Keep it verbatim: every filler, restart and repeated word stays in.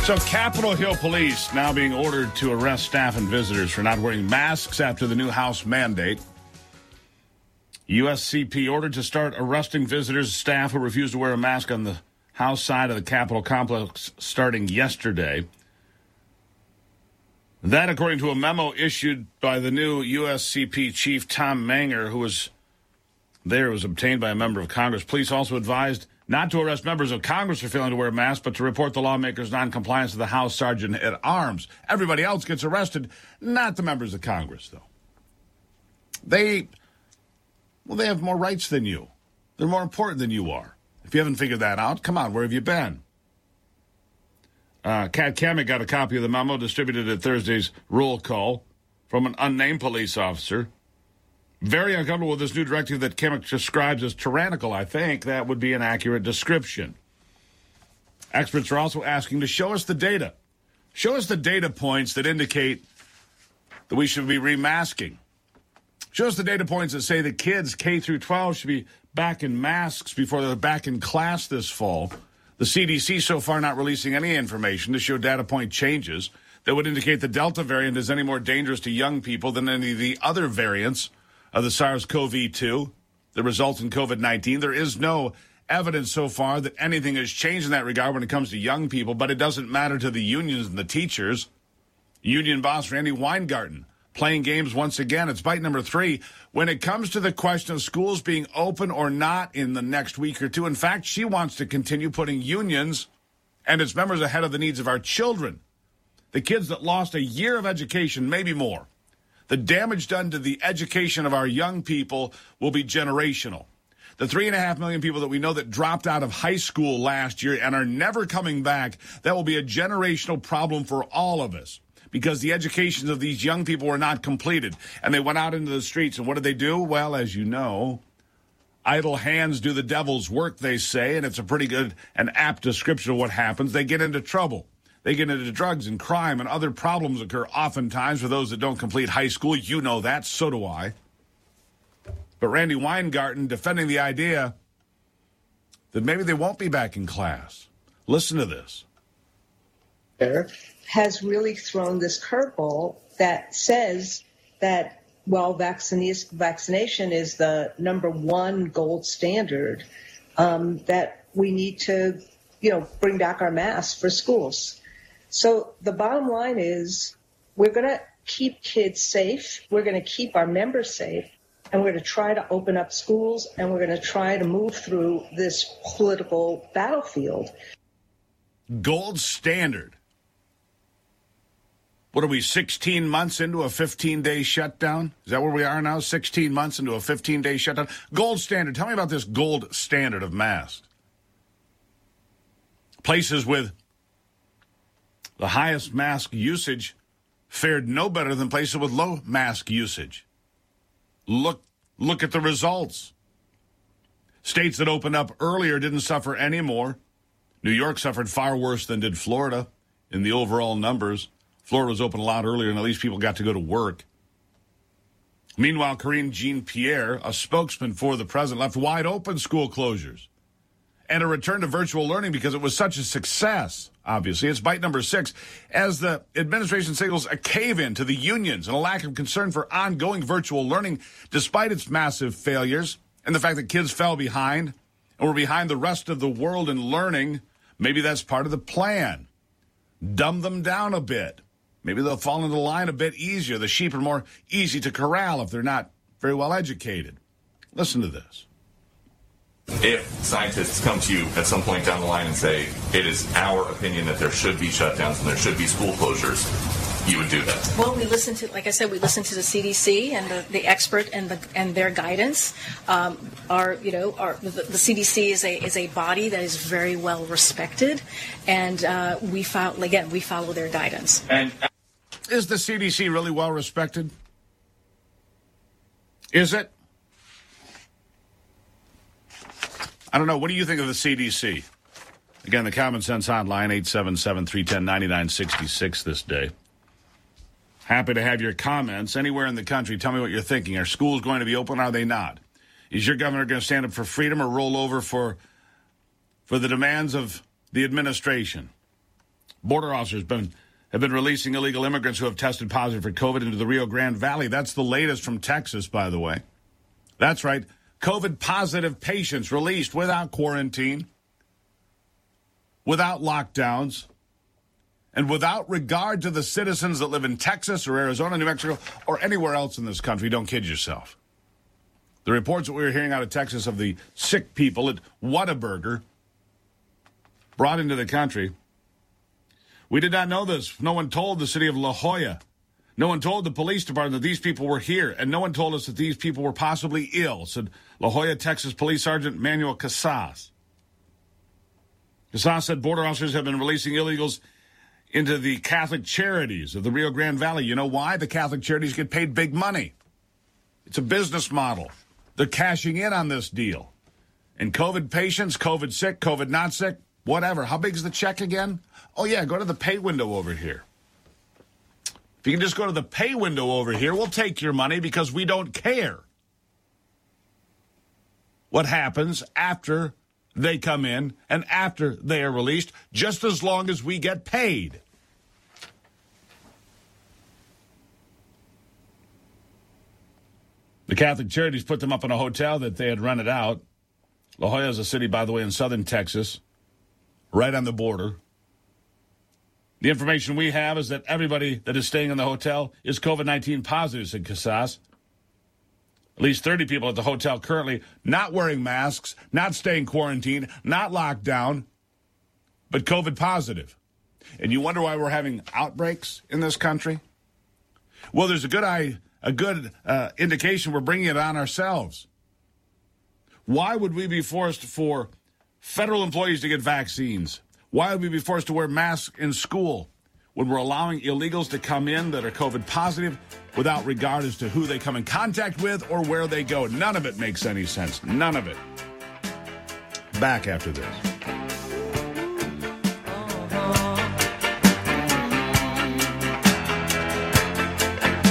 So Capitol Hill police now being ordered to arrest staff and visitors for not wearing masks after the new House mandate. U S C P ordered to start arresting visitors and staff who refuse to wear a mask on the House side of the Capitol complex starting yesterday. That, according to a memo issued by the new U S C P chief, Tom Manger, who was there, was obtained by a member of Congress. Police also advised not to arrest members of Congress for failing to wear masks, but to report the lawmakers' noncompliance to the House Sergeant at Arms. Everybody else gets arrested, not the members of Congress, though. They, well, they have more rights than you. They're more important than you are. If you haven't figured that out, come on, where have you been? Uh, Kat Kamek got a copy of the memo distributed at Thursday's roll call from an unnamed police officer. Very uncomfortable with this new directive that Kamek describes as tyrannical. I think that would be an accurate description. Experts are also asking to show us the data. Show us the data points that indicate that we should be remasking. Show us the data points that say that kids K through twelve should be back in masks before they're back in class this fall. The C D C so far not releasing any information to show data point changes that would indicate the Delta variant is any more dangerous to young people than any of the other variants of the SARS-C o V two that results in COVID nineteen. There is no evidence so far that anything has changed in that regard when it comes to young people, but it doesn't matter to the unions and the teachers. Union boss Randy Weingarten playing games once again. It's bite number three. When it comes to the question of schools being open or not in the next week or two, in fact, she wants to continue putting unions and its members ahead of the needs of our children. The kids that lost a year of education, maybe more. The damage done to the education of our young people will be generational. The three and a half million people that we know that dropped out of high school last year and are never coming back, that will be a generational problem for all of us because the educations of these young people were not completed. And they went out into the streets. And what did they do? Well, as you know, idle hands do the devil's work, they say, and it's a pretty good and apt description of what happens. They get into trouble. They get into drugs and crime, and other problems occur oftentimes for those that don't complete high school. You know that. So do I. But Randy Weingarten defending the idea that maybe they won't be back in class. Listen to this. Has really thrown this curveball that says that, well, vaccine- vaccination is the number one gold standard, um, that we need to, you know, bring back our masks for schools. So the bottom line is we're going to keep kids safe. We're going to keep our members safe. And we're going to try to open up schools. And we're going to try to move through this political battlefield. Gold standard. What are we, sixteen months into a fifteen-day shutdown? Is that where we are now, sixteen months into a fifteen-day shutdown? Gold standard. Tell me about this gold standard of masks. Places with the highest mask usage fared no better than places with low mask usage. Look, look at the results. States that opened up earlier didn't suffer any more. New York suffered far worse than did Florida in the overall numbers. Florida was open a lot earlier, and at least people got to go to work. Meanwhile, Karine Jean-Pierre, a spokesman for the president, left wide open school closures and a return to virtual learning because it was such a success, obviously. It's bite number six. As the administration signals a cave-in to the unions and a lack of concern for ongoing virtual learning, despite its massive failures and the fact that kids fell behind and were behind the rest of the world in learning, maybe that's part of the plan. Dumb them down a bit. Maybe they'll fall into line a bit easier. The sheep are more easy to corral if they're not very well educated. Listen to this. If scientists come to you at some point down the line and say, it is our opinion that there should be shutdowns and there should be school closures, you would do that? Well, we listen to, like I said, we listen to the C D C and the, the expert and the and their guidance. Um, our, you know, our the, the C D C is a is a body that is very well respected, and uh, we follow again we follow their guidance. And is the C D C really well respected? Is it? I don't know. What do you think of the C D C? Again, the Common Sense Hotline, eight seven seven, three one zero, nine nine six six this day. Happy to have your comments anywhere in the country. Tell me what you're thinking. Are schools going to be open? Are they not? Is your governor going to stand up for freedom or roll over for, for the demands of the administration? Border officers been, have been releasing illegal immigrants who have tested positive for COVID into the Rio Grande Valley. That's the latest from Texas, by the way. That's right. COVID-positive patients released without quarantine, without lockdowns, and without regard to the citizens that live in Texas or Arizona, New Mexico, or anywhere else in this country. Don't kid yourself. The reports that we were hearing out of Texas of the sick people at Whataburger brought into the country. We did not know this. No one told the city of La Jolla. No one told the police department that these people were here, and no one told us that these people were possibly ill, said La Jolla, Texas Police Sergeant Manuel Casas. Casas said border officers have been releasing illegals into the Catholic Charities of the Rio Grande Valley. You know why? The Catholic Charities get paid big money. It's a business model. They're cashing in on this deal. And COVID patients, COVID sick, COVID not sick, whatever. How big is the check again? Oh, yeah, go to the pay window over here. If you can just go to the pay window over here, we'll take your money because we don't care what happens after they come in and after they are released, just as long as we get paid. The Catholic Charities put them up in a hotel that they had rented out. La Jolla is a city, by the way, in southern Texas, right on the border. The information we have is that everybody that is staying in the hotel is COVID nineteen positive, said Casas. At least thirty people at the hotel currently not wearing masks, not staying quarantined, not locked down, but COVID positive. And you wonder why we're having outbreaks in this country? Well, there's a good eye, a good uh, indication we're bringing it on ourselves. Why would we be forced for federal employees to get vaccines? Why would we be forced to wear masks in school when we're allowing illegals to come in that are COVID positive without regard as to who they come in contact with or where they go? None of it makes any sense. None of it. Back after this.